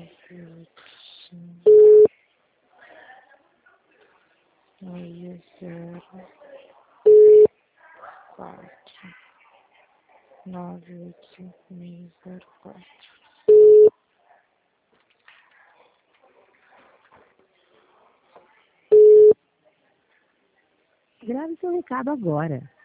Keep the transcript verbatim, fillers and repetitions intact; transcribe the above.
nove zero quatro nove oito cinco seis zero quatro. Grave seu recado agora.